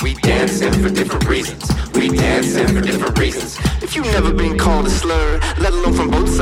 We dancing for different reasons. We dancing for different reasons. If you've never been called a slur, let alone from both sides.